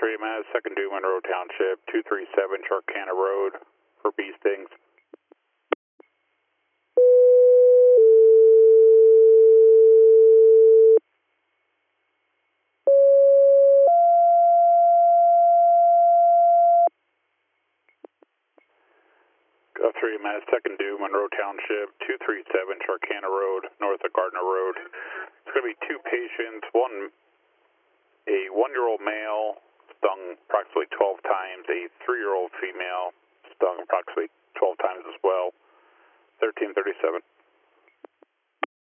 3 Mass, 2nd Due, Monroe Township, 237 Charcana Road for bee stings. Go 3 Mass, 2nd Due, Monroe Township, 237 Charcana Road, north of Gardner Road. It's going to be two patients, a 1-year-old male stung approximately 12 times, a 3-year-old female stung approximately 12 times as well. 1337.